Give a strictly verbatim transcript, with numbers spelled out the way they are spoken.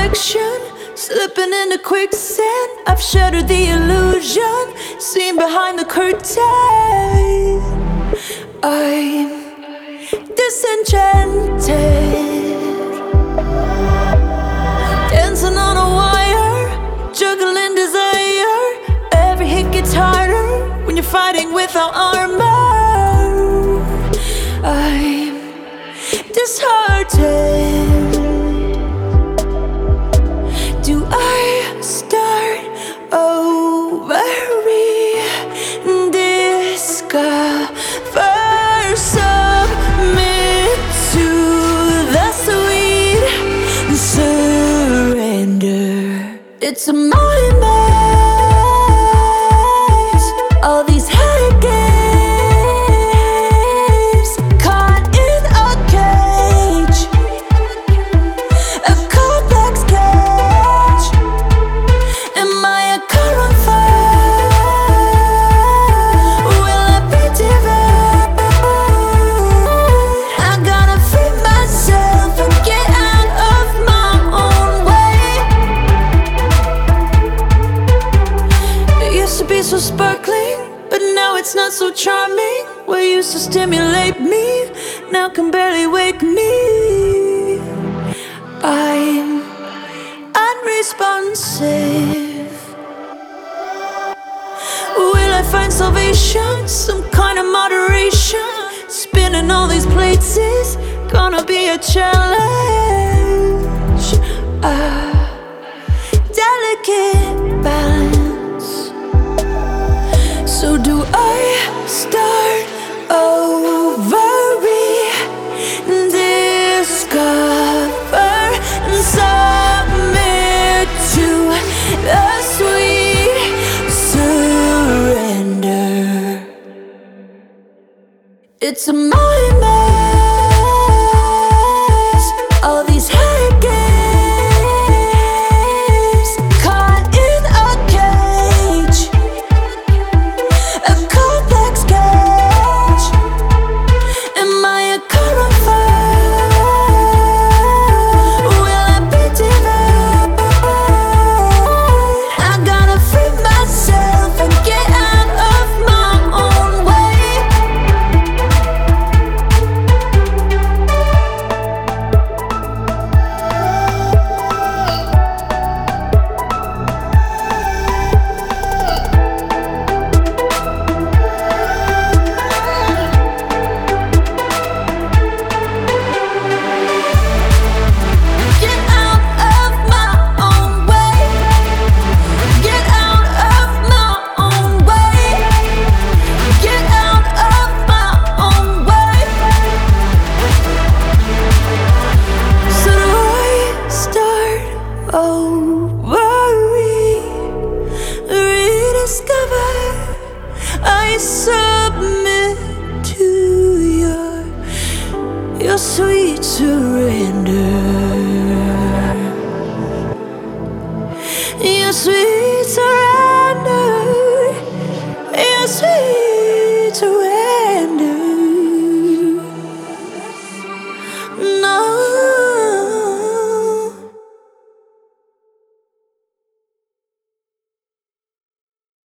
reflection, slipping into quicksand. I've shattered the illusion, seen behind the curtain. I'm disenchanted, dancing on a wire, juggling desire. Every hit gets harder when you're fighting without armor. I'm disheartened. Do I start over? Rediscover, submit to the sweet surrender. It's a mind maze, all these head games, caught in a cage, a complex cage. Am I a current fire? Will I be divine? I gotta free myself and get out of my own way. It used to be so sparkling, but now it's not so charming. What used to stimulate me now can barely wake me. I'm unresponsive. Will I find salvation? Some kind of moderation. Spinning all these plates is gonna be a challenge. A delicate balance. So do I start over? Rediscover and submit to the sweet surrender. It's a mind maze, all these head games, caught in a cage, a complex cage. Am I a current fire? Will I be divine? I gotta free myself and get out of my own way. Get out of my own way. Get out of my own way. Get out of my own way. So do I start over? Rediscover. I submit to your your sweet surrender.